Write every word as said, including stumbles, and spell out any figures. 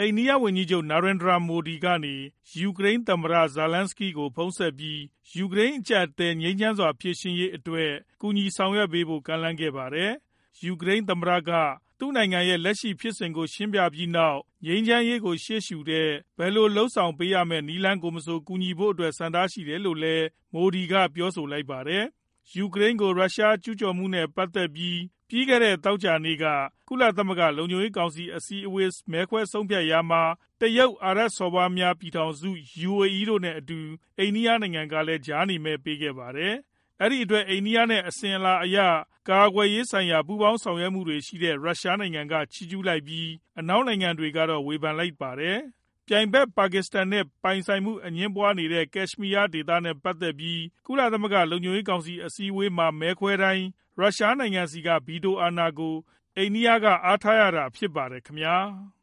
အိန္ဒိယဝန်ကြီးချုပ် Narendra Modi ကနေ ယူကရိန်းသမ္မတ Zelenskyy ကို ဖုန်းဆက်ပြီး ယူကရိန်းအကျပ်အတည်း ငြိမ်းချမ်းစွာဖြေရှင်းရေးအတွက် ကူညီဆောင်ရွက်ပေးဖို့ ကမ်းလှမ်းခဲ့ပါတယ်။ ယူကရိန်းသမ္မတက သူ့နိုင်ငံရဲ့လက်ရှိဖြစ်စဉ်ကို ရှင်းပြပြီးနောက် ငြိမ်းချမ်းရေးကိုရှေ့ရှုတဲ့ ဘယ်လိုလုပ်ဆောင်ပေးရမယ့် နည်းလမ်းကိုမဆို ကူညီဖို့အတွက် ဆန္ဒရှိတယ်လို့လည်း Modi က ပြောဆိုလိုက်ပါတယ်။ ယူကရိန်းကို ရုရှားကျူးကျော်မှုနဲ့ ပတ်သက်ပြီး ပြီးခဲ့တဲ့ သောကြာနေ့က ကုလသမဂ္ဂ လုံခြုံရေးကောင်စီ အစည်းအဝေး မဲခွဲဆုံးဖြတ်ရာမှာ တရုတ်၊ အာရပ်စော်ဘွားများပြည်ထောင်စု ယူအေအီး တို့နဲ့အတူ အိန္ဒိယနိုင်ငံကလည်း ကြားနေမဲပေးခဲ့ပါတယ်။ အဲဒီအတွက် အိန္ဒိယနဲ့ အစဉ်အလာအရ ကာကွယ်ရေးဆိုင်ရာ ပူးပေါင်းဆောင်ရွက်မှုတွေရှိတဲ့ ရုရှားနိုင်ငံက ချီးကျူးလိုက်ပြီး အနောက်နိုင်ငံတွေကတော့ ဝေဖန်လိုက်ပါတယ်။ ပြိုင်ဘက် ပါကစ္စတန်နဲ့ ပိုင်ဆိုင်မှုအငြင်းပွားနေတဲ့ ကက်ရှ်မီးယားဒေသနဲ့ ပတ်သက်ပြီး ကုလသမဂ္ဂ လုံခြုံရေးကောင်စီ အစည်းအဝေးမှာ မဲခွဲတိုင်း ရုရှားနိုင်ငံဆီက ဗီတိုအာဏာကို အိန္ဒိယက အားထားရတာဖြစ်ပါတယ်ခင်ဗျာ။